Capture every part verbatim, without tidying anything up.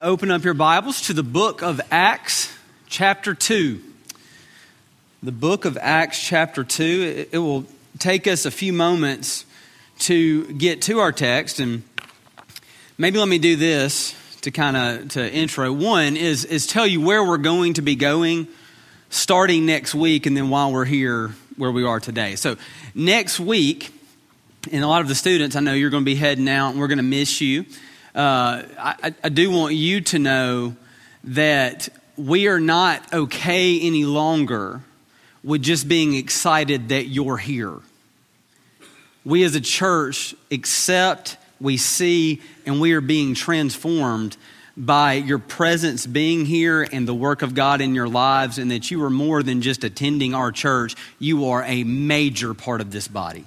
Open up your Bibles to the book of Acts, chapter two. The book of Acts, chapter two. It will take us a few moments to get to our text, and maybe let me do this to kind of to intro. One is is tell you where we're going to be going starting next week, and then while we're here, where we are today. So next week, and a lot of the students, I know you're going to be heading out, and we're going to miss you. Uh, I, I do want you to know that we are not okay any longer with just being excited that you're here. We as a church accept, we see, and we are being transformed by your presence being here and the work of God in your lives, and that you are more than just attending our church. You are a major part of this body.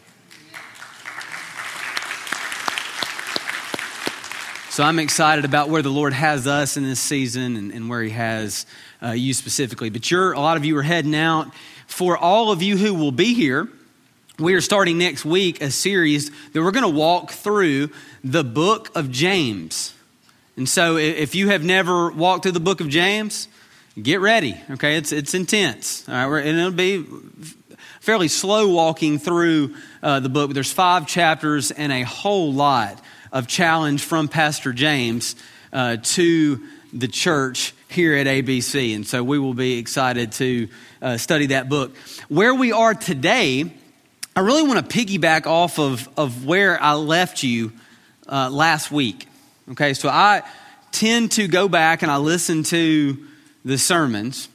So I'm excited about where the Lord has us in this season and, and where he has uh, you specifically. But you're, a lot of you are heading out. For all of you who will be here, we are starting next week a series that we're going to walk through the book of James. And so if you have never walked through the book of James, get ready, okay? It's it's intense, all right? We're, and it'll be fairly slow walking through uh, the book. But there's five chapters and a whole lot of challenge from Pastor James uh, to the church here at A B C. And so we will be excited to uh, study that book. Where we are today, I really want to piggyback off of, of where I left you uh, last week. Okay, so I tend to go back and I listen to the sermons.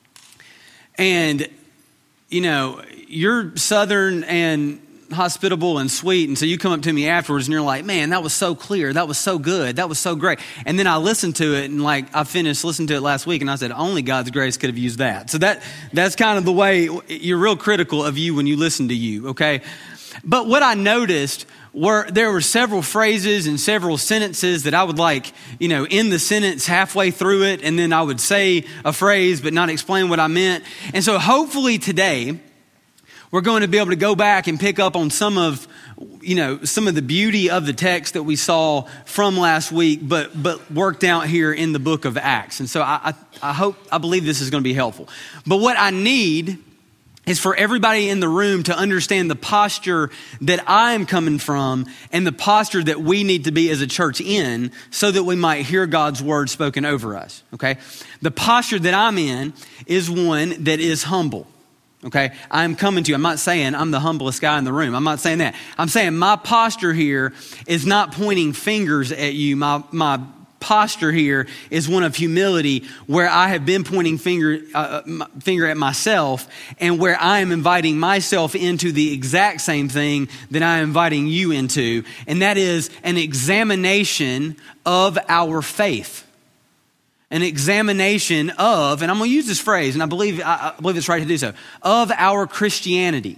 And, you know, you're Southern and hospitable and sweet, and so you come up to me afterwards and you're like, man, that was so clear, that was so good, that was so great. And then I listened to it, and like I finished listening to it last week, and I said, only God's grace could have used that. So that that's kind of the way you're real critical of you when you listen to you, okay? But what I noticed were there were several phrases and several sentences that I would like, you know, end the sentence halfway through it, and then I would say a phrase but not explain what I meant. And so hopefully today we're going to be able to go back and pick up on some of, you know, some of the beauty of the text that we saw from last week, but but worked out here in the book of Acts. And so I, I, I hope, I believe this is going to be helpful. But what I need is for everybody in the room to understand the posture that I am coming from and the posture that we need to be as a church in, so that we might hear God's word spoken over us, okay? The posture that I'm in is one that is humble. Okay, I'm coming to you. I'm not saying I'm the humblest guy in the room. I'm not saying that. I'm saying my posture here is not pointing fingers at you. My my posture here is one of humility, where I have been pointing finger uh, finger at myself, and where I am inviting myself into the exact same thing that I am inviting you into, and that is an examination of our faith. An examination of, and I'm going to use this phrase, and I believe I believe it's right to do so, of our Christianity.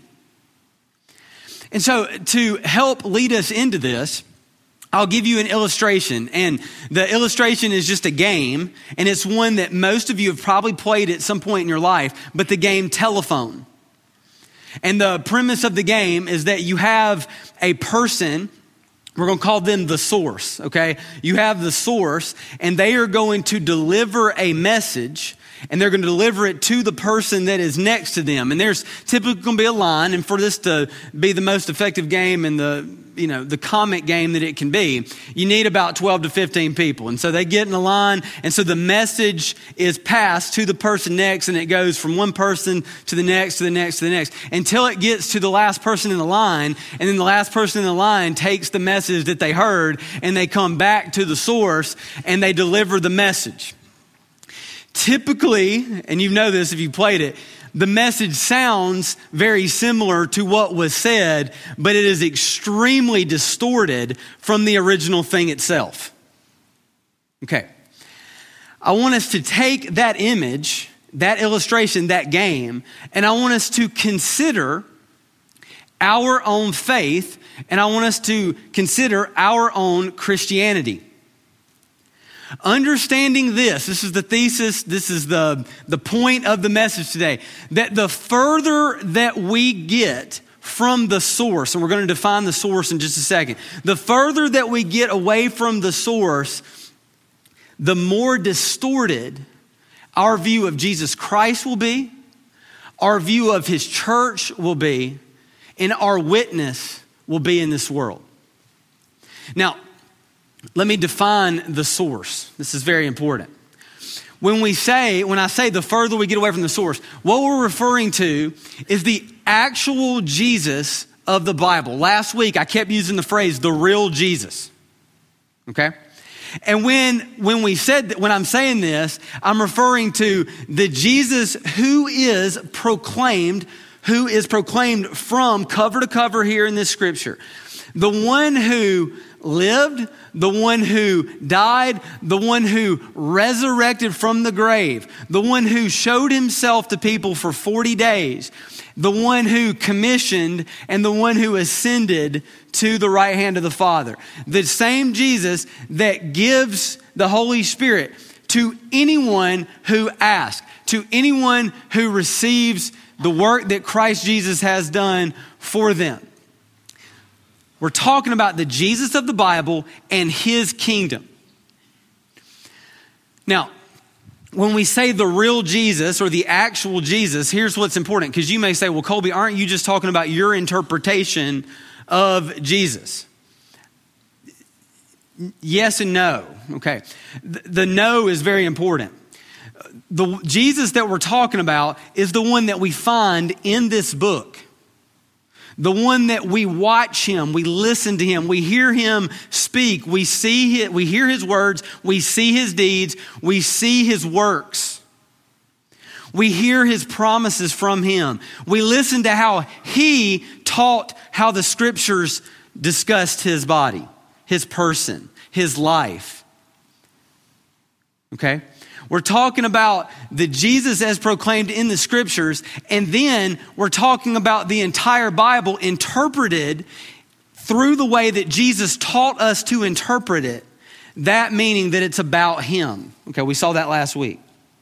And so to help lead us into this, I'll give you an illustration. And the illustration is just a game, and it's one that most of you have probably played at some point in your life, but the game telephone. And the premise of the game is that you have a person. We're going to call them the source, okay? You have the source, and they are going to deliver a message, and they're going to deliver it to the person that is next to them. And there's typically going to be a line, and for this to be the most effective game and the, you know, the comic game that it can be, you need about twelve to fifteen people. And so they get in a line, and so the message is passed to the person next, and it goes from one person to the next, to the next, to the next, until it gets to the last person in the line. And then the last person in the line takes the message that they heard, and they come back to the source, and they deliver the message. Typically, and you know this if you played it, the message sounds very similar to what was said, but it is extremely distorted from the original thing itself. Okay. I want us to take that image, that illustration, that game, and I want us to consider our own faith, and I want us to consider our own Christianity. Understanding this, this is the thesis, this is the, the point of the message today, that the further that we get from the source, and we're going to define the source in just a second, the further that we get away from the source, the more distorted our view of Jesus Christ will be, our view of his church will be, and our witness will be in this world. Now, let me define the source. This is very important. When we say, when I say the further we get away from the source, what we're referring to is the actual Jesus of the Bible. Last week, I kept using the phrase, the real Jesus. Okay? And when, when we said that, when I'm saying this, I'm referring to the Jesus who is proclaimed, who is proclaimed from cover to cover here in this scripture. The one who lived, the one who died, the one who resurrected from the grave, the one who showed himself to people for forty days, the one who commissioned, and the one who ascended to the right hand of the Father. The same Jesus that gives the Holy Spirit to anyone who asks, to anyone who receives the work that Christ Jesus has done for them. We're talking about the Jesus of the Bible and his kingdom. Now, when we say the real Jesus or the actual Jesus, here's what's important. Because you may say, well, Colby, aren't you just talking about your interpretation of Jesus? Yes and no. Okay. The no is very important. The Jesus that we're talking about is the one that we find in this book. The one that we watch him, we listen to him, we hear him speak, we see his, we hear his words, we see his deeds, we see his works. We hear his promises from him. We listen to how he taught how the scriptures discussed his body, his person, his life. Okay? We're talking about the Jesus as proclaimed in the scriptures, and then we're talking about the entire Bible interpreted through the way that Jesus taught us to interpret it. That meaning that it's about him. Okay, we saw that last week.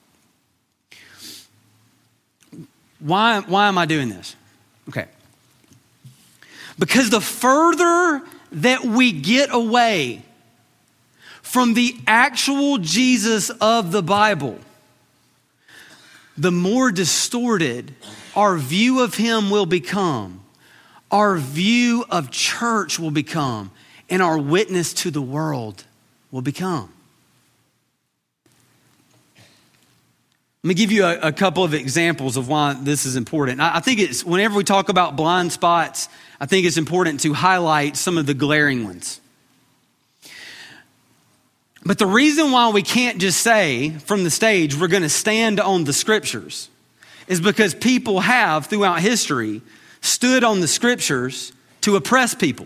Why, why am I doing this? Okay. Because the further that we get away from the actual Jesus of the Bible, the more distorted our view of him will become, our view of church will become, and our witness to the world will become. Let me give you a, a couple of examples of why this is important. I, I think it's, whenever we talk about blind spots, I think it's important to highlight some of the glaring ones. But the reason why we can't just say from the stage, we're going to stand on the scriptures, is because people have throughout history stood on the scriptures to oppress people,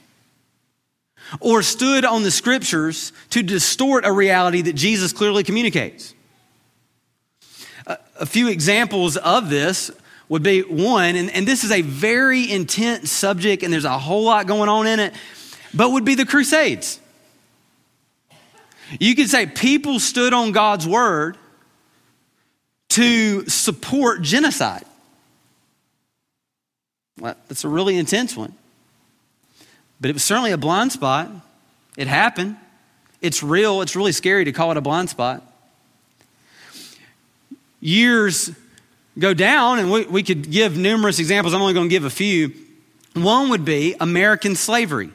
or stood on the scriptures to distort a reality that Jesus clearly communicates. A, a few examples of this would be one, and, and this is a very intense subject and there's a whole lot going on in it, but would be the Crusades. You could say people stood on God's word to support genocide. Well, that's a really intense one. But it was certainly a blind spot. It happened. It's real. It's really scary to call it a blind spot. Years go down, and we, we could give numerous examples. I'm only going to give a few. One would be American slavery,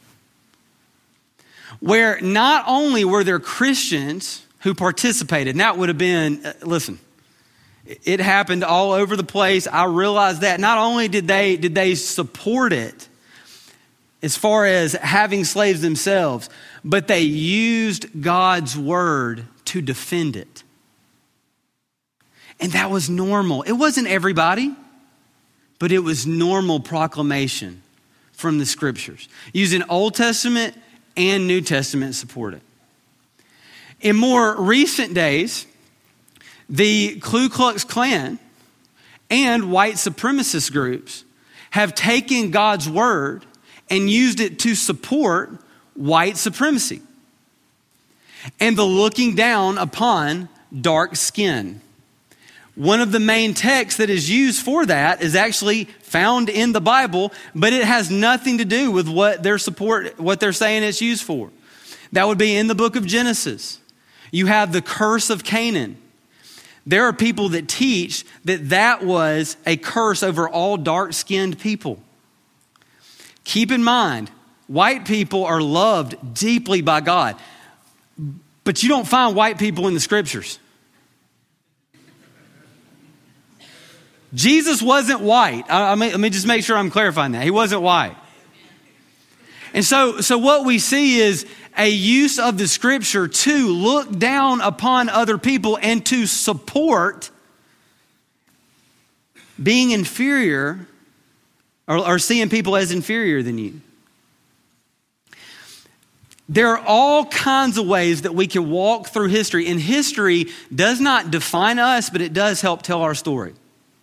where not only were there Christians who participated, and that would have been, uh, listen, it happened all over the place. I realize that. Not only did they did they support it as far as having slaves themselves, but they used God's word to defend it. And that was normal. It wasn't everybody, but it was normal proclamation from the scriptures, using Old Testament and New Testament to support it. In more recent days, the Ku Klux Klan and white supremacist groups have taken God's word and used it to support white supremacy and the looking down upon dark skin. One of the main texts that is used for that is actually found in the Bible, but it has nothing to do with what their support, what they're saying it's used for. That would be in the book of Genesis. You have the curse of Canaan. There are people that teach that that was a curse over all dark-skinned people. Keep in mind, white people are loved deeply by God, but you don't find white people in the scriptures. Jesus wasn't white. I, I mean, let me just make sure I'm clarifying that. He wasn't white. And so, so what we see is a use of the scripture to look down upon other people and to support being inferior or, or seeing people as inferior than you. There are all kinds of ways that we can walk through history, and history does not define us, but it does help tell our story.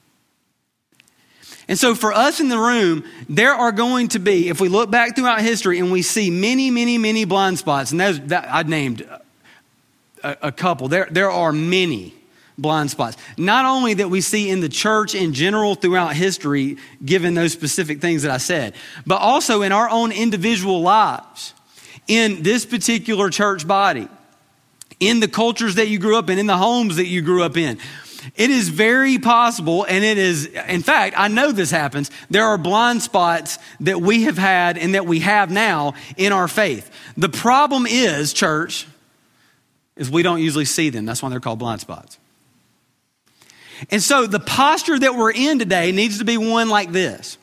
And so for us in the room, there are going to be, if we look back throughout history and we see many, many, many blind spots, and those, that, I named a, a couple, there, there are many blind spots. Not only that we see in the church in general throughout history, given those specific things that I said, but also in our own individual lives, in this particular church body, in the cultures that you grew up in, in the homes that you grew up in. It is very possible, and it is, in fact, I know this happens. There are blind spots that we have had and that we have now in our faith. The problem is, church, is we don't usually see them. That's why they're called blind spots. And so the posture that we're in today needs to be one like this.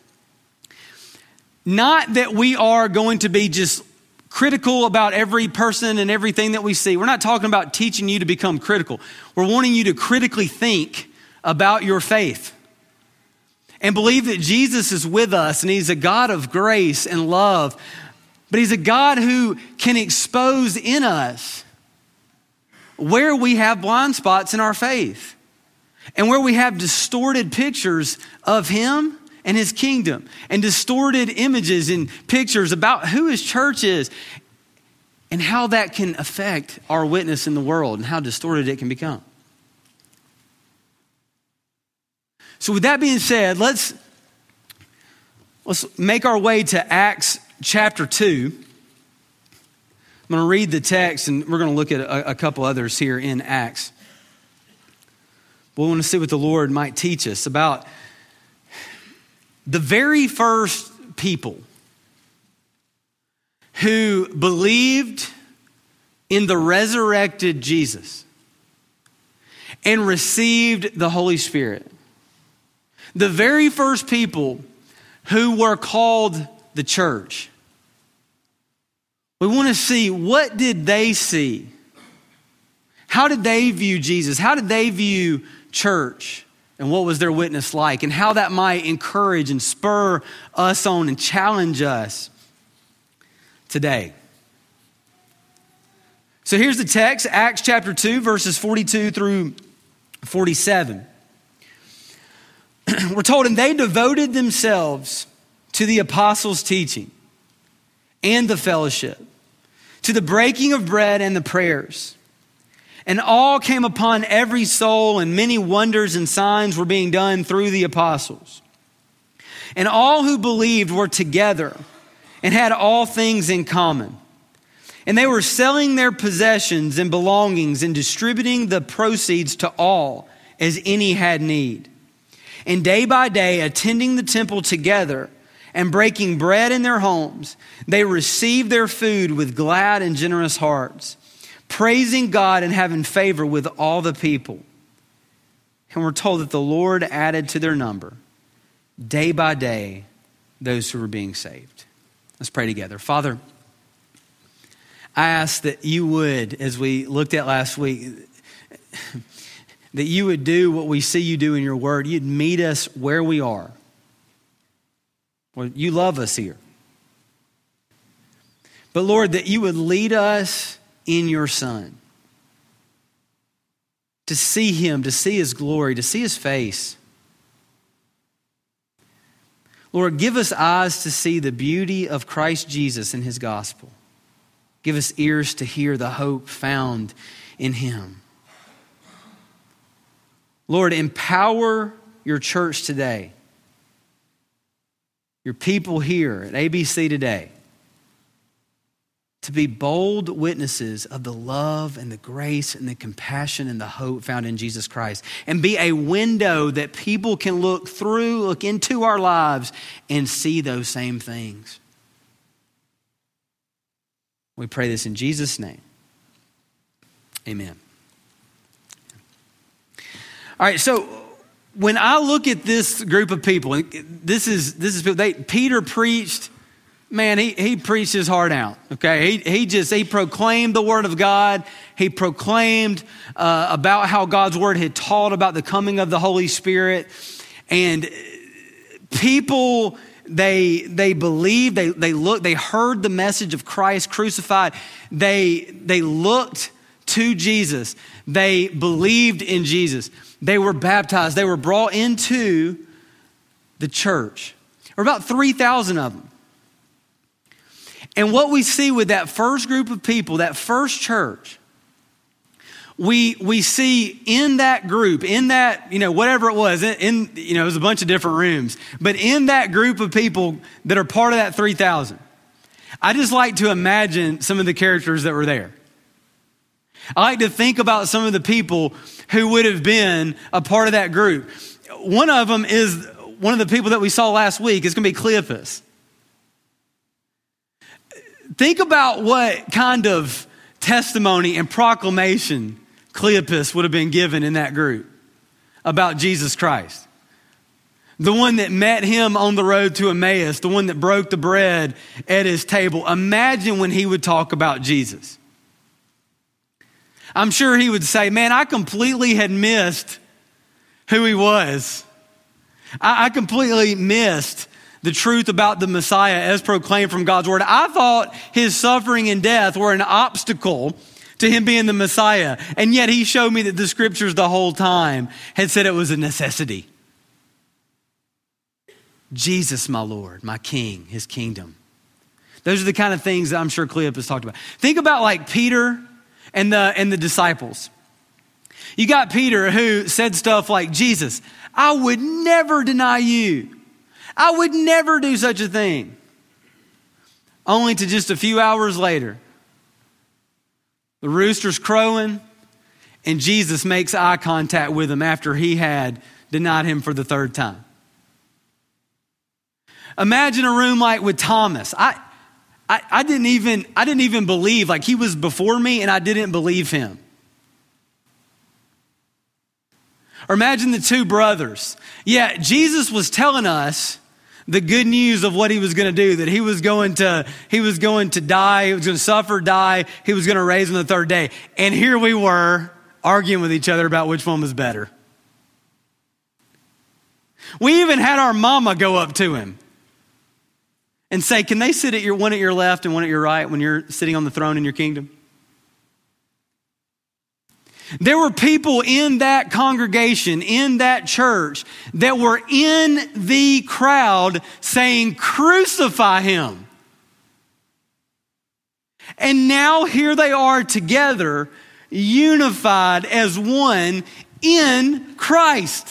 Not that we are going to be just critical about every person and everything that we see. We're not talking about teaching you to become critical. We're wanting you to critically think about your faith and believe that Jesus is with us and he's a God of grace and love, but he's a God who can expose in us where we have blind spots in our faith and where we have distorted pictures of him and his kingdom, and distorted images and pictures about who his church is and how that can affect our witness in the world and how distorted it can become. So with that being said, let's, let's make our way to Acts chapter two. I'm going to read the text and we're going to look at a, a couple others here in Acts. But we want to see what the Lord might teach us about the very first people who believed in the resurrected Jesus and received the Holy Spirit. The very first people who were called the church. We want to see, what did they see? How did they view Jesus? How did they view church? And what was their witness like? And how that might encourage and spur us on and challenge us today. So here's the text, Acts chapter two, verses forty-two through forty-seven. We're told, and they devoted themselves to the apostles' teaching and the fellowship, to the breaking of bread and the prayers. And all came upon every soul, and many wonders and signs were being done through the apostles. And all who believed were together and had all things in common. And they were selling their possessions and belongings and distributing the proceeds to all as any had need. And day by day, attending the temple together and breaking bread in their homes, they received their food with glad and generous hearts, praising God and having favor with all the people. And we're told that the Lord added to their number, day by day, those who were being saved. Let's pray together. Father, I ask that you would, as we looked at last week, that you would do what we see you do in your word. You'd meet us where we are. Well, you love us here. But Lord, that you would lead us in your Son, to see him, to see his glory, to see his face. Lord, give us eyes to see the beauty of Christ Jesus and his gospel. Give us ears to hear the hope found in him. Lord, empower your church today, your people here at A B C today, to be bold witnesses of the love and the grace and the compassion and the hope found in Jesus Christ, and be a window that people can look through, look into our lives and see those same things. We pray this in Jesus' name. Amen. All right, so when I look at this group of people, this is this is they, Peter preached. Man, he, he preached his heart out, okay? He, he just, he proclaimed the word of God. He proclaimed uh, about how God's word had taught about the coming of the Holy Spirit. And people, they they believed, they they looked, they heard the message of Christ crucified. They, they looked to Jesus. They believed in Jesus. They were baptized. They were brought into the church. There were about three thousand of them. And what we see with that first group of people, that first church, we we see in that group, in that, you know, whatever it was, in, in you know, it was a bunch of different rooms, but in that group of people that are part of that three thousand, I just like to imagine some of the characters that were there. I like to think about some of the people who would have been a part of that group. One of them is one of the people that we saw last week. It's going to be Cleopas. Think about what kind of testimony and proclamation Cleopas would have been given in that group about Jesus Christ. The one that met him on the road to Emmaus, the one that broke the bread at his table. Imagine when he would talk about Jesus. I'm sure he would say, man, I completely had missed who he was. I, I completely missed the truth about the Messiah as proclaimed from God's word. I thought his suffering and death were an obstacle to him being the Messiah. And yet he showed me that the scriptures the whole time had said it was a necessity. Jesus, my Lord, my King, his kingdom. Those are the kind of things that I'm sure Cleopas talked about. Think about like Peter and the, and the disciples. You got Peter who said stuff like, Jesus, I would never deny you. I would never do such a thing. Only to just a few hours later, the rooster's crowing and Jesus makes eye contact with him after he had denied him for the third time. Imagine a room like with Thomas. I, I, I didn't even, I didn't even believe, like he was before me and I didn't believe him. Or imagine the two brothers. Yeah, Jesus was telling us the good news of what he was going to do, that he was going to, he was going to die, he was going to suffer, die, he was going to raise on the third day. And here we were arguing with each other about which one was better. We even had our mama go up to him and say, can they sit at your one at your left and one at your right when you're sitting on the throne in your kingdom? There were people in that congregation, in that church, that were in the crowd saying, crucify him. And now here they are together, unified as one in Christ.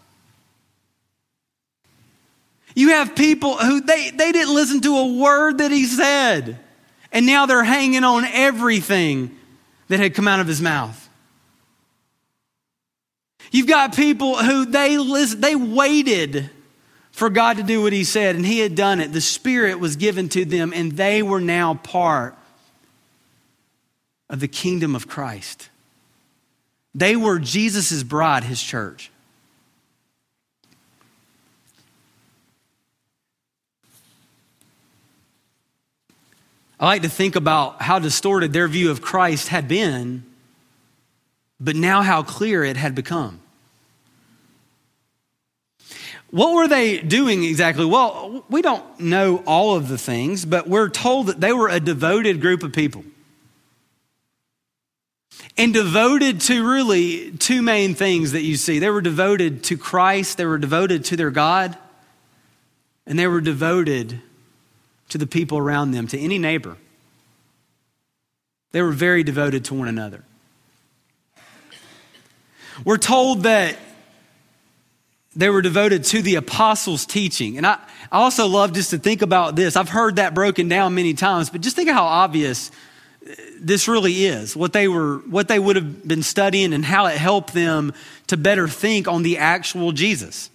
You have people who they, they didn't listen to a word that he said. And now they're hanging on everything that had come out of his mouth. You've got people who they listen, they waited for God to do what he said, and he had done it. The Spirit was given to them, and they were now part of the kingdom of Christ. They were Jesus' bride, his church. I like to think about how distorted their view of Christ had been, but now how clear it had become. What were they doing exactly? Well, we don't know all of the things, but we're told that they were a devoted group of people. And devoted to really two main things that you see. They were devoted to Christ, they were devoted to their God, and they were devoted to the people around them, to any neighbor. They were very devoted to one another. We're told that they were devoted to the apostles' teaching. And I, I also love just to think about this. I've heard that broken down many times, but just think of how obvious this really is, what they were, what they would have been studying and how it helped them to better think on the actual Jesus.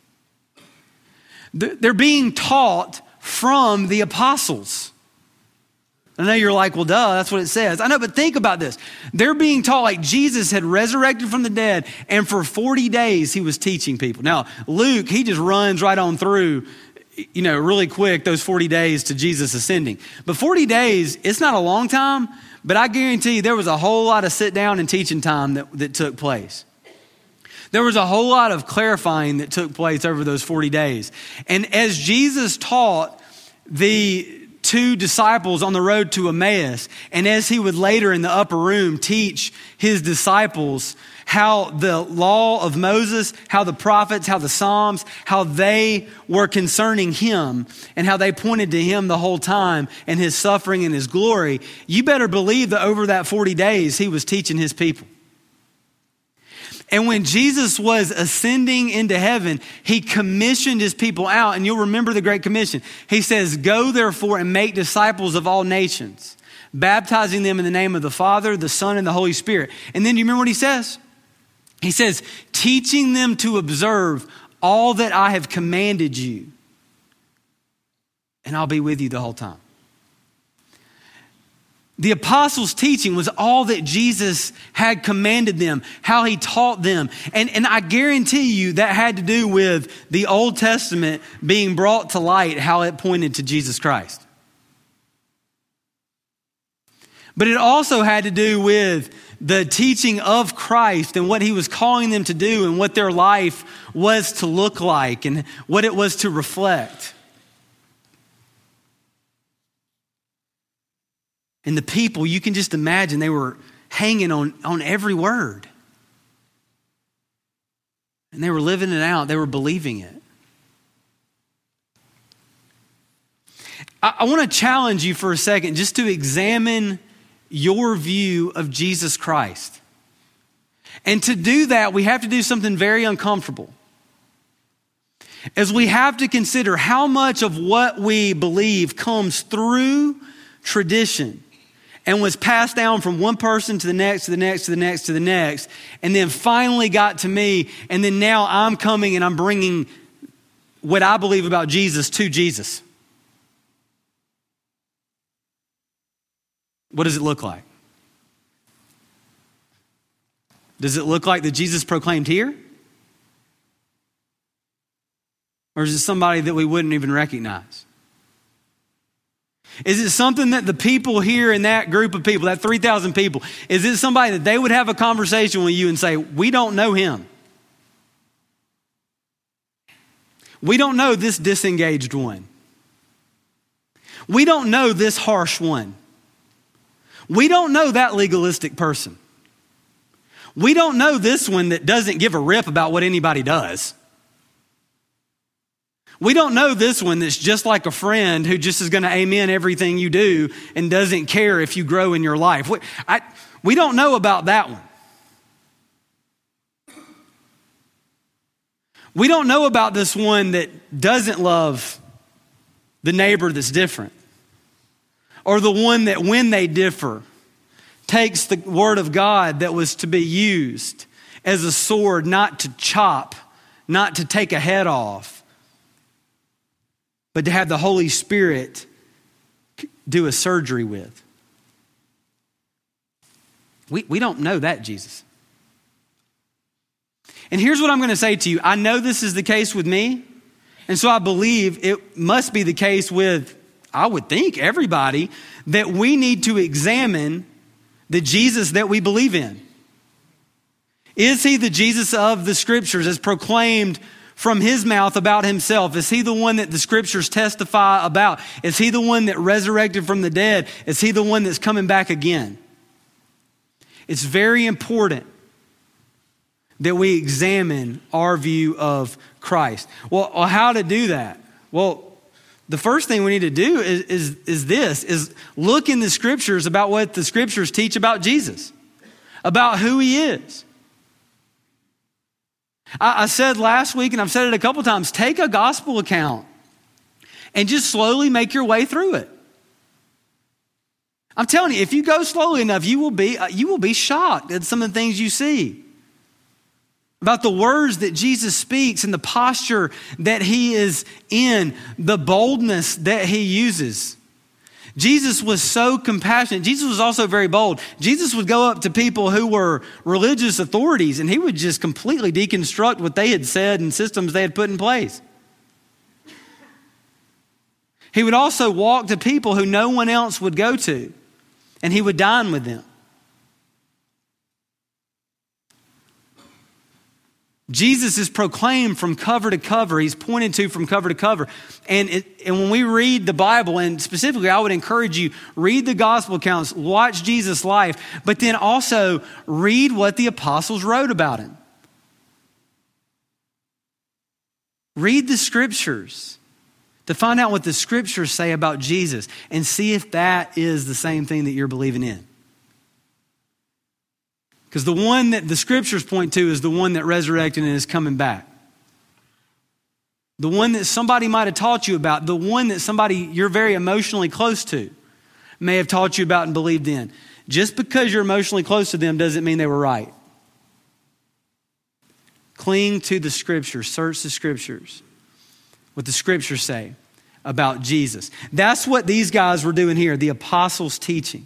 They're being taught from the apostles. I know you're like, well, duh, that's what it says. I know, but think about this. They're being taught like Jesus had resurrected from the dead, and for forty days he was teaching people. Now, Luke, he just runs right on through, you know, really quick, those forty days to Jesus ascending. But forty days, it's not a long time, but I guarantee you there was a whole lot of sit down and teaching time that, that took place. There was a whole lot of clarifying that took place over those forty days. And as Jesus taught the two disciples on the road to Emmaus, and as he would later in the upper room teach his disciples how the law of Moses, how the prophets, how the Psalms, how they were concerning him and how they pointed to him the whole time and his suffering and his glory, you better believe that over that forty days he was teaching his people. And when Jesus was ascending into heaven, he commissioned his people out. And you'll remember the Great Commission. He says, go therefore and make disciples of all nations, baptizing them in the name of the Father, the Son, and the Holy Spirit. And then you remember what he says? He says, teaching them to observe all that I have commanded you. And I'll be with you the whole time. The apostles' teaching was all that Jesus had commanded them, how he taught them. And, and I guarantee you that had to do with the Old Testament being brought to light, how it pointed to Jesus Christ. But it also had to do with the teaching of Christ and what he was calling them to do and what their life was to look like and what it was to reflect. And the people, you can just imagine they were hanging on, on every word. And they were living it out. They were believing it. I, I want to challenge you for a second just to examine your view of Jesus Christ. And to do that, we have to do something very uncomfortable. As we have to consider how much of what we believe comes through tradition and was passed down from one person to the next, to the next, to the next, to the next, and then finally got to me, and then now I'm coming and I'm bringing what I believe about Jesus to Jesus. What does it look like? Does it look like the Jesus proclaimed here? Or is it somebody that we wouldn't even recognize? Is it something that the people here in that group of people, that three thousand people, is it somebody that they would have a conversation with you and say, we don't know him. We don't know this disengaged one. We don't know this harsh one. We don't know that legalistic person. We don't know this one that doesn't give a rip about what anybody does. We don't know this one that's just like a friend who just is going to amen everything you do and doesn't care if you grow in your life. We, I, we don't know about that one. We don't know about this one that doesn't love the neighbor that's different. Or the one that when they differ, takes the word of God that was to be used as a sword, not to chop, not to take a head off, but to have the Holy Spirit do a surgery with. We, we don't know that Jesus. And here's what I'm going to say to you. I know this is the case with me, and so I believe it must be the case with, I would think, everybody, that we need to examine the Jesus that we believe in. Is he the Jesus of the Scriptures as proclaimed from his mouth about himself? Is he the one that the Scriptures testify about? Is he the one that resurrected from the dead? Is he the one that's coming back again? It's very important that we examine our view of Christ. Well, how to do that? Well, the first thing we need to do is, is, is this, is look in the Scriptures about what the Scriptures teach about Jesus, about who he is. I, I said last week, and I've said it a couple times, take a gospel account and just slowly make your way through it. I'm telling you, if you go slowly enough, you will be, you will be shocked at some of the things you see. About the words that Jesus speaks and the posture that he is in, the boldness that he uses. Jesus was so compassionate. Jesus was also very bold. Jesus would go up to people who were religious authorities and he would just completely deconstruct what they had said and systems they had put in place. He would also walk to people who no one else would go to, and he would dine with them. Jesus is proclaimed from cover to cover. He's pointed to from cover to cover. And, it, and when we read the Bible, and specifically I would encourage you, read the gospel accounts, watch Jesus' life, but then also read what the apostles wrote about him. Read the scriptures to find out what the scriptures say about Jesus and see if that is the same thing that you're believing in. Because the one that the scriptures point to is the one that resurrected and is coming back. The one that somebody might have taught you about, the one that somebody you're very emotionally close to may have taught you about and believed in. Just because you're emotionally close to them doesn't mean they were right. Cling to the scriptures, search the scriptures, what the scriptures say about Jesus. That's what these guys were doing here, the apostles' teaching.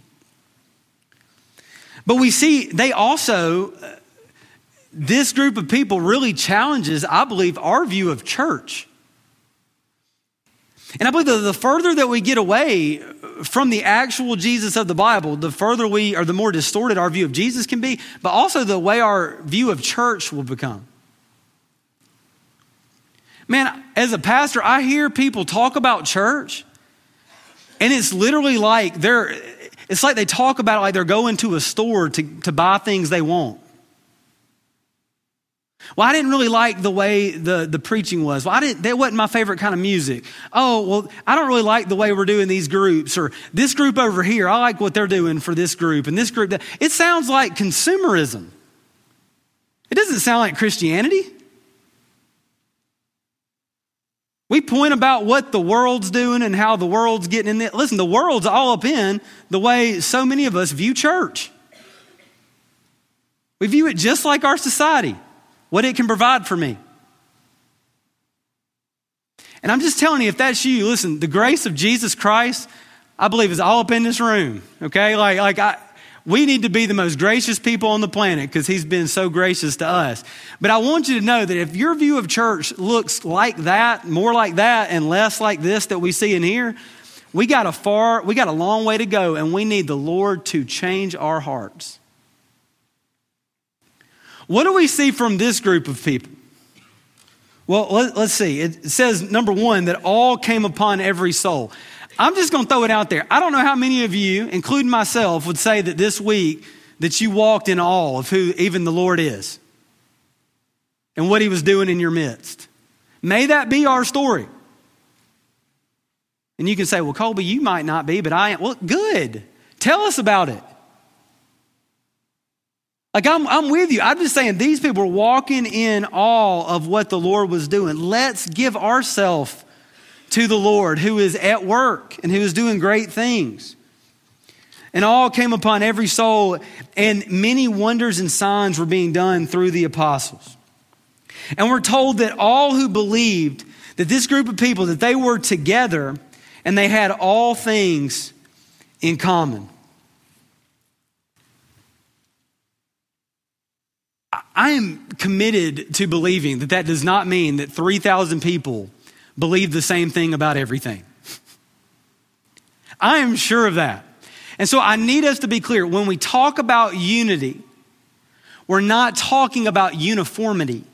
But we see they also, this group of people really challenges, I believe, our view of church. And I believe that the further that we get away from the actual Jesus of the Bible, the further we, or the more distorted our view of Jesus can be, but also the way our view of church will become. Man, as a pastor, I hear people talk about church, and it's literally like they're, it's like they talk about it like they're going to a store to, to buy things they want. Well, I didn't really like the way the, the preaching was. Well, I didn't, that wasn't my favorite kind of music. Oh, well, I don't really like the way we're doing these groups, or this group over here, I like what they're doing for this group and this group. That. It sounds like consumerism. It doesn't sound like Christianity. We point about what the world's doing and how the world's getting in there. Listen, the world's all up in the way so many of us view church. We view it just like our society, what it can provide for me. And I'm just telling you, if that's you, listen, the grace of Jesus Christ, I believe, is all up in this room, okay? Like, like I... We need to be the most gracious people on the planet because he's been so gracious to us. But I want you to know that if your view of church looks like that, more like that, and less like this that we see in here, we got a far, we got a long way to go, and we need the Lord to change our hearts. What do we see from this group of people? Well, let, let's see. It says, number one, that all came upon every soul. I'm just going to throw it out there. I don't know how many of you, including myself, would say that this week that you walked in awe of who even the Lord is and what he was doing in your midst. May that be our story. And you can say, well, Colby, you might not be, but I am. Well, good. Tell us about it. Like, I'm, I'm with you. I'm just saying these people were walking in awe of what the Lord was doing. Let's give ourselves to the Lord who is at work and who is doing great things. And all came upon every soul, and many wonders and signs were being done through the apostles. And we're told that all who believed, that this group of people, that they were together and they had all things in common. I am committed to believing that that does not mean that three thousand people believe the same thing about everything. I am sure of that. And so I need us to be clear. When we talk about unity, we're not talking about uniformity.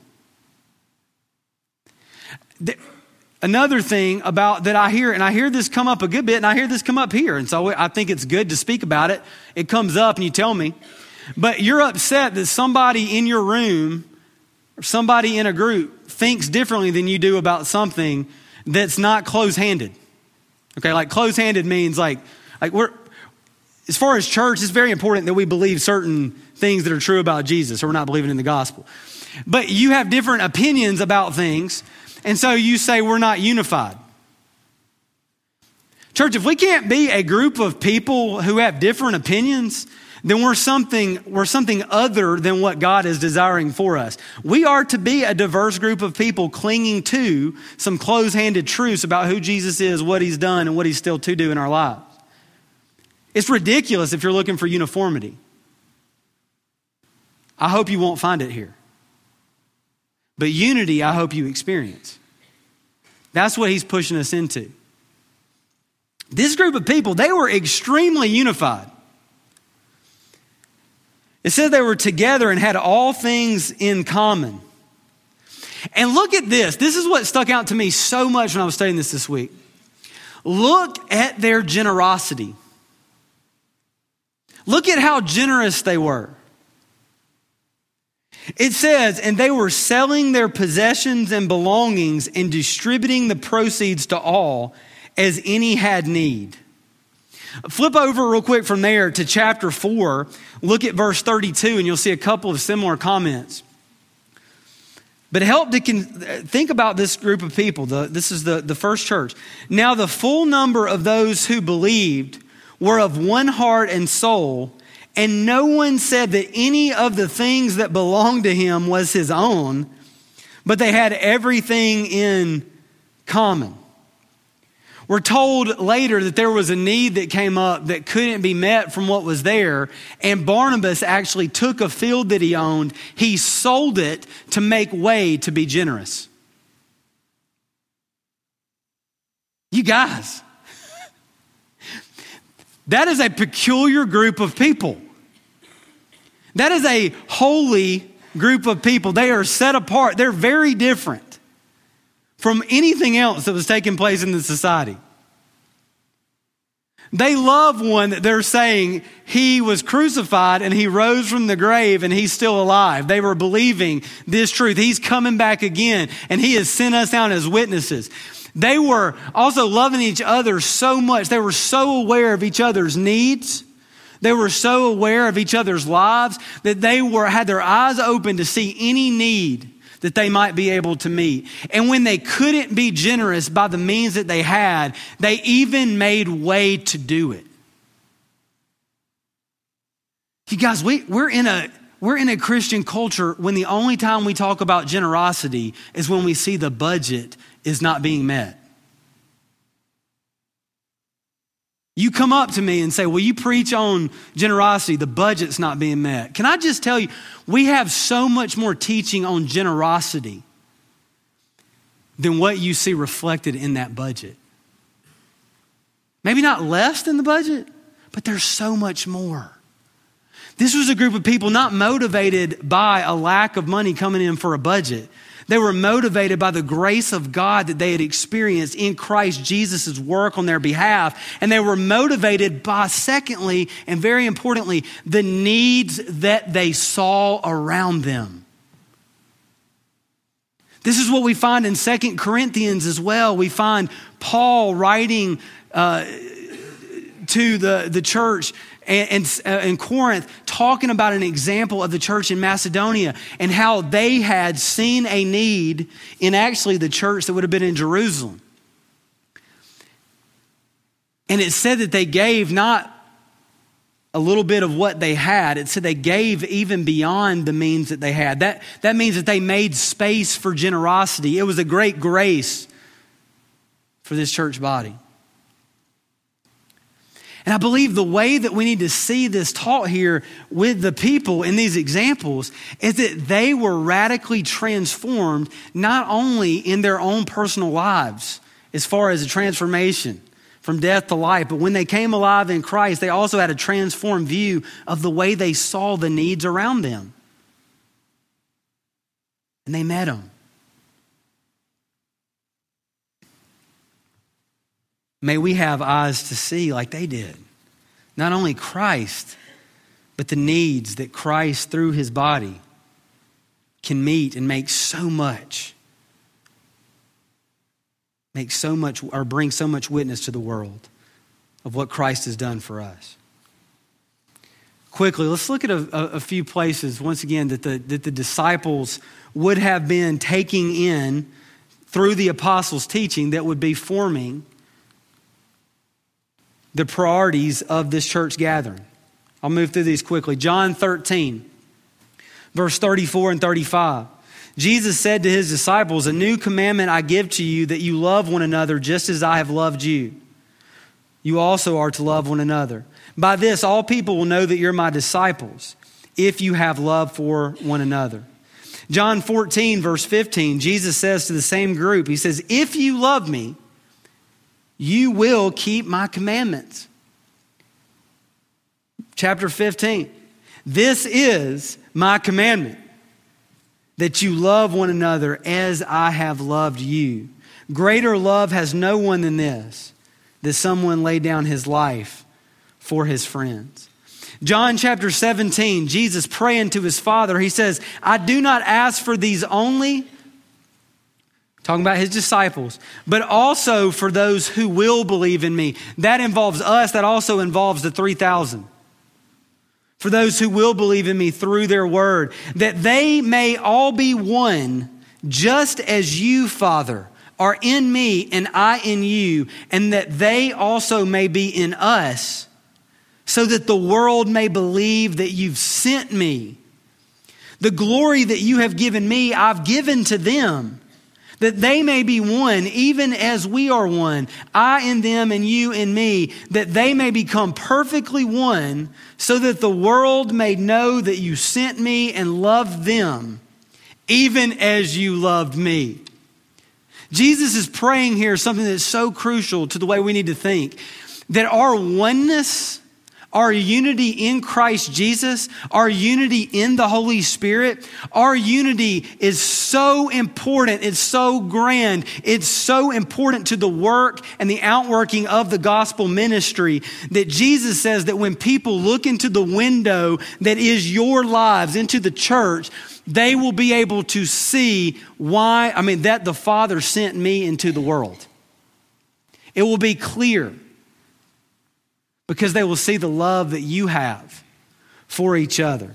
The, another thing about that I hear, and I hear this come up a good bit, and I hear this come up here. And so I think it's good to speak about it. It comes up and you tell me. But you're upset that somebody in your room or somebody in a group thinks differently than you do about something that's not close-handed. Okay, like close-handed means like, like we're, as far as church, it's very important that we believe certain things that are true about Jesus, or we're not believing in the gospel. But you have different opinions about things, and so you say we're not unified. Church, if we can't be a group of people who have different opinions, then we're something, we're something other than what God is desiring for us. We are to be a diverse group of people clinging to some close-handed truths about who Jesus is, what he's done, and what he's still to do in our lives. It's ridiculous if you're looking for uniformity. I hope you won't find it here. But unity, I hope you experience. That's what he's pushing us into. This group of people, they were extremely unified. It said they were together and had all things in common. And look at this. This is what stuck out to me so much when I was studying this this week. Look at their generosity. Look at how generous they were. It says, and they were selling their possessions and belongings and distributing the proceeds to all as any had need. Flip over real quick from there to chapter four. Look at verse thirty-two and you'll see a couple of similar comments. But help to con- think about this group of people. The, this is the, the first church. Now the full number of those who believed were of one heart and soul, and no one said that any of the things that belonged to him was his own, but they had everything in common. We're told later that there was a need that came up that couldn't be met from what was there, and Barnabas actually took a field that he owned. He sold it to make way to be generous. You guys, that is a peculiar group of people. That is a holy group of people. They are set apart. They're very different from anything else that was taking place in the society. They love one that they're saying he was crucified and he rose from the grave and he's still alive. They were believing this truth. He's coming back again and he has sent us out as witnesses. They were also loving each other so much. They were so aware of each other's needs. They were so aware of each other's lives that they were had their eyes open to see any need that they might be able to meet. And when they couldn't be generous by the means that they had, they even made way to do it. You guys, we, we're in a we're in a Christian culture when the only time we talk about generosity is when we see the budget is not being met. You come up to me and say, well, you preach on generosity, the budget's not being met. Can I just tell you, we have so much more teaching on generosity than what you see reflected in that budget. Maybe not less than the budget, but there's so much more. This was a group of people not motivated by a lack of money coming in for a budget. They were motivated by the grace of God that they had experienced in Christ Jesus' work on their behalf. And they were motivated by, secondly, and very importantly, the needs that they saw around them. This is what we find in Second Corinthians as well. We find Paul writing uh, to the, the church in, in Corinth, talking about an example of the church in Macedonia and how they had seen a need in actually the church that would have been in Jerusalem. And it said that they gave not a little bit of what they had. It said they gave even beyond the means that they had. That, that means that they made space for generosity. It was a great grace for this church body. And I believe the way that we need to see this taught here with the people in these examples is that they were radically transformed, not only in their own personal lives, as far as a transformation from death to life, but when they came alive in Christ, they also had a transformed view of the way they saw the needs around them. And they met them. May we have eyes to see like they did. Not only Christ, but the needs that Christ through his body can meet and make so much, make so much, or bring so much witness to the world of what Christ has done for us. quickly. Let's look at a, a, a few places, once again, that the, that the disciples would have been taking in through the apostles' teaching that would be forming the priorities of this church gathering. I'll move through these quickly. John thirteen, verse thirty-four and thirty-five. Jesus said to his disciples, "A new commandment I give to you, that you love one another just as I have loved you. You also are to love one another. By this, all people will know that you're my disciples, if you have love for one another." John fourteen, verse fifteen, Jesus says to the same group, he says, "If you love me, you will keep my commandments." Chapter fifteen, "This is my commandment, that you love one another as I have loved you. Greater love has no one than this, that someone lay down his life for his friends." John chapter seventeen, Jesus praying to his Father, he says, "I do not ask for these only," talking about his disciples, "but also for those who will believe in me." That involves us. That also involves the three thousand. "For those who will believe in me through their word, that they may all be one, just as you, Father, are in me and I in you, and that they also may be in us, so that the world may believe that you've sent me. The glory that you have given me, I've given to them, that they may be one, even as we are one, I in them and you in me, that they may become perfectly one, so that the world may know that you sent me and loved them, even as you loved me." Jesus is praying here something that's so crucial to the way we need to think, that our oneness, our unity in Christ Jesus, our unity in the Holy Spirit, our unity is so important. It's so grand. It's so important to the work and the outworking of the gospel ministry that Jesus says that when people look into the window that is your lives, into the church, they will be able to see why, I mean, that the Father sent me into the world. It will be clear, because they will see the love that you have for each other.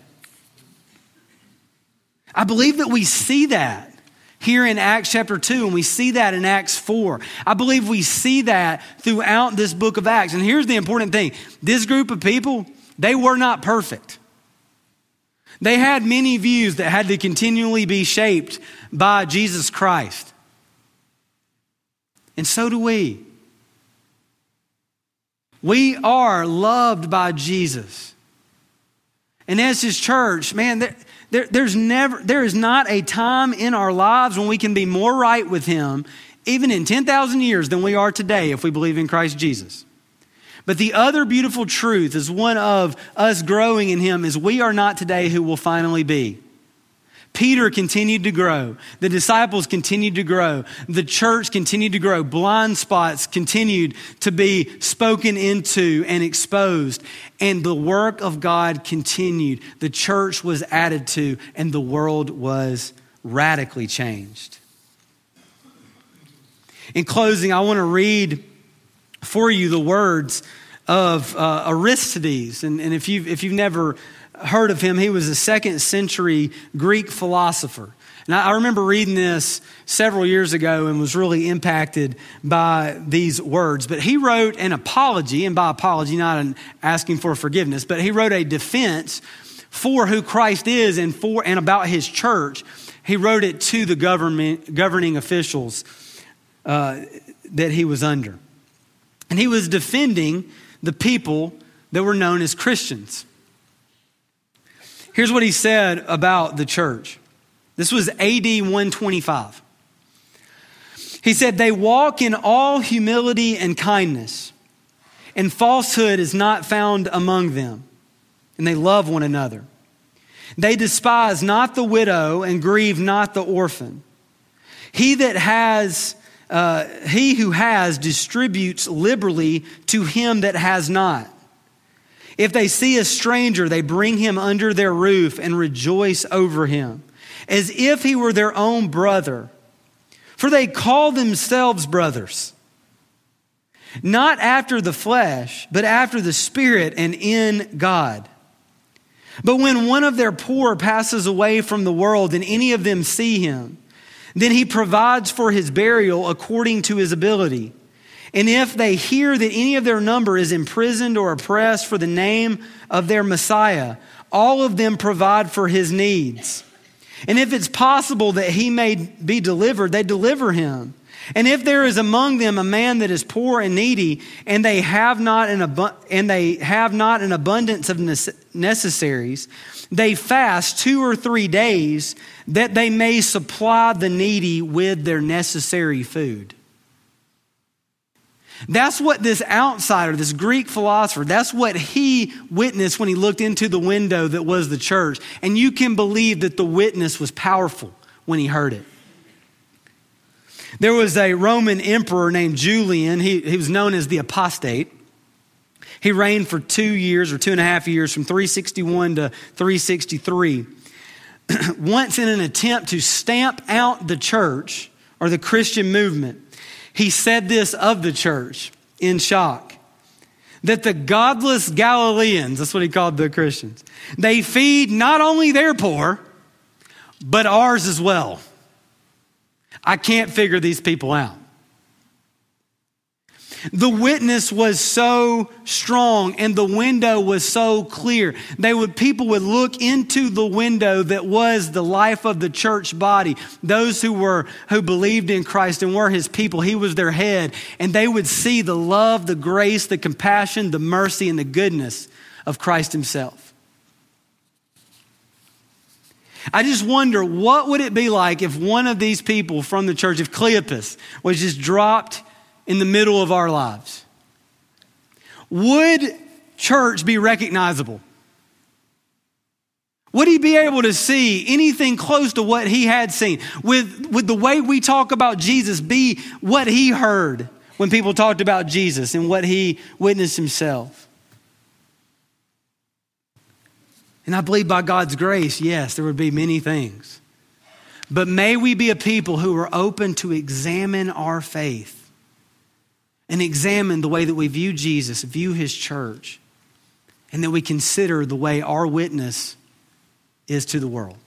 I believe that we see that here in Acts chapter two, and we see that in Acts four. I believe we see that throughout this book of Acts. And here's the important thing. This group of people, they were not perfect. They had many views that had to continually be shaped by Jesus Christ. And so do we. We are loved by Jesus. And as his church, man, there, there, there's never, there is not a time in our lives when we can be more right with him, even in ten thousand years, than we are today if we believe in Christ Jesus. But the other beautiful truth is one of us growing in him is we are not today who we'll finally be. Peter continued to grow. The disciples continued to grow. The church continued to grow. Blind spots continued to be spoken into and exposed. And the work of God continued. The church was added to, and the world was radically changed. In closing, I want to read for you the words of uh, Aristides. And, and if you've, if you've never heard of him, he was a second century Greek philosopher. And I remember reading this several years ago and was really impacted by these words. But he wrote an apology, and by apology, not an asking for forgiveness, but he wrote a defense for who Christ is and for and about his church. He wrote it to the government governing officials uh, that he was under. And he was defending the people that were known as Christians. Here's what he said about the church. This was A D one twenty-five. He said, "They walk in all humility and kindness, and falsehood is not found among them, and they love one another. They despise not the widow and grieve not the orphan. He that has, uh, he who has distributes liberally to him that has not. If they see a stranger, they bring him under their roof and rejoice over him, as if he were their own brother. For they call themselves brothers, not after the flesh, but after the Spirit and in God. But when one of their poor passes away from the world and any of them see him, then he provides for his burial according to his ability. And if they hear that any of their number is imprisoned or oppressed for the name of their Messiah, all of them provide for his needs. And if it's possible that he may be delivered, they deliver him. And if there is among them a man that is poor and needy, and they have not an abu- and they have not an abundance of necessaries, they fast two or three days that they may supply the needy with their necessary food. That's what this outsider, this Greek philosopher, that's what he witnessed when he looked into the window that was the church. And you can believe that the witness was powerful when he heard it. There was a Roman emperor named Julian. He, he was known as the apostate. He reigned for two years or two and a half years from three sixty-one to three sixty-three. Once in an attempt to stamp out the church or the Christian movement, he said this of the church in shock, that the godless Galileans, that's what he called the Christians, they feed not only their poor, but ours as well. I can't figure these people out. The witness was so strong and the window was so clear. They would, people would look into the window that was the life of the church body. Those who were, who believed in Christ and were his people. He was their head. And they would see the love, the grace, the compassion, the mercy, and the goodness of Christ himself. I just wonder, what would it be like if one of these people from the church, if Cleopas was just dropped in the middle of our lives? Would church be recognizable? Would he be able to see anything close to what he had seen? Would, would the way we talk about Jesus be what he heard when people talked about Jesus and what he witnessed himself? And I believe by God's grace, yes, there would be many things. But may we be a people who are open to examine our faith and examine the way that we view Jesus, view his church, and that we consider the way our witness is to the world.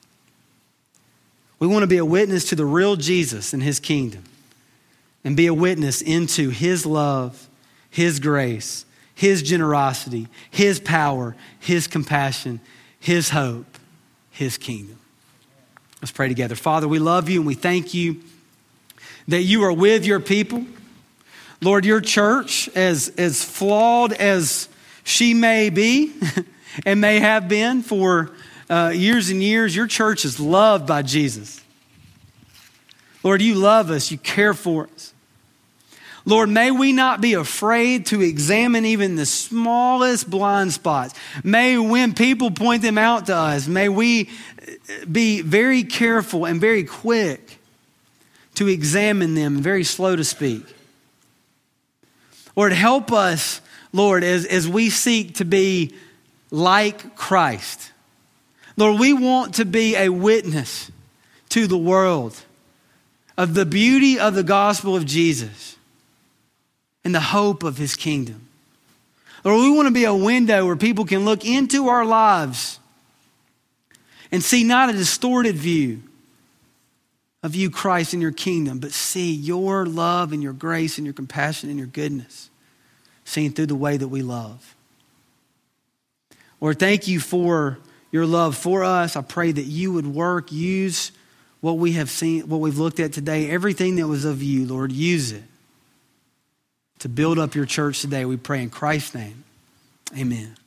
We want to be a witness to the real Jesus and his kingdom, and be a witness into his love, his grace, his generosity, his power, his compassion, his hope, his kingdom. Let's pray together. Father, we love you and we thank you that you are with your people. Lord, your church, as, as flawed as she may be and may have been for uh, years and years, your church is loved by Jesus. Lord, you love us, you care for us. Lord, may we not be afraid to examine even the smallest blind spots. May when people point them out to us, may we be very careful and very quick to examine them and very slow to speak. Lord, help us, Lord, as, as we seek to be like Christ. Lord, we want to be a witness to the world of the beauty of the gospel of Jesus and the hope of his kingdom. Lord, we want to be a window where people can look into our lives and see not a distorted view of you, Christ, and your kingdom, but see your love and your grace and your compassion and your goodness seen through the way that we love. Lord, thank you for your love for us. I pray that you would work, use what we have seen, what we've looked at today, everything that was of you, Lord, use it to build up your church today. We pray in Christ's name. Amen.